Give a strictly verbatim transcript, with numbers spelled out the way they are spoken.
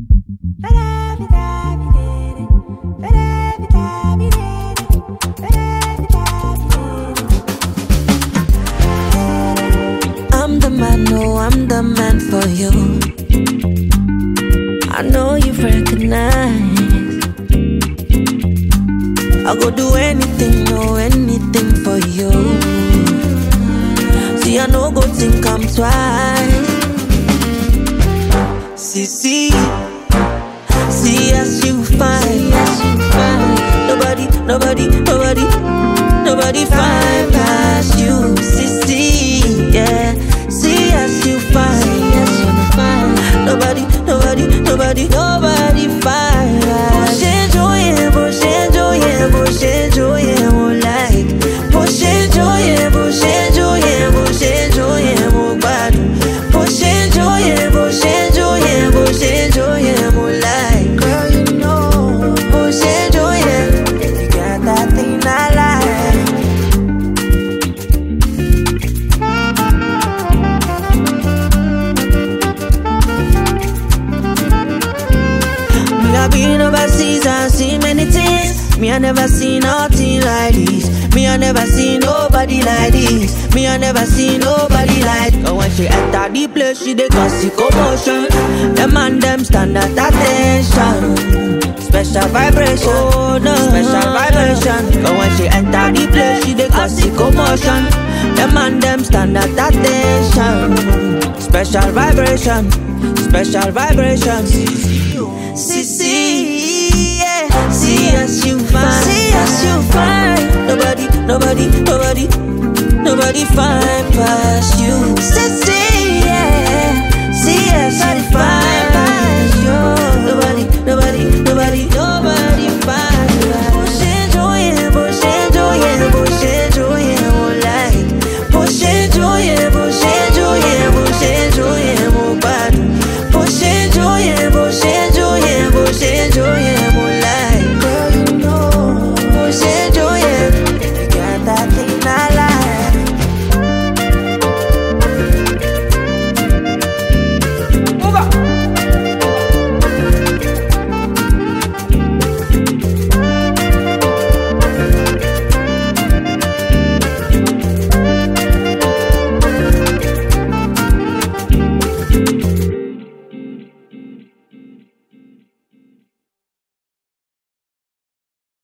I'm the man, no, I'm the man for you. I know you've recognized. I go do anything, no, anything for you. See, I no go think I'm twice. See, see, see as you find. Nobody, nobody, nobody, nobody find past you. See, see, yeah. See as you find. Nobody, nobody, nobody, nobody find past you. I've been overseas and seen many things. Me, I never seen nothing like this. Me, I never seen nobody like this. Me, I never seen nobody like this. And when she enter the place, she dey cause commotion. Them and them stand at attention. Special vibration, oh no, special vibration. And when she enter the place, she dey cause commotion. Them and them stand at attention. Special vibration, special vibration. See, see, yeah. See as you find. See as you find. Nobody, nobody, nobody, nobody find past you. See, see.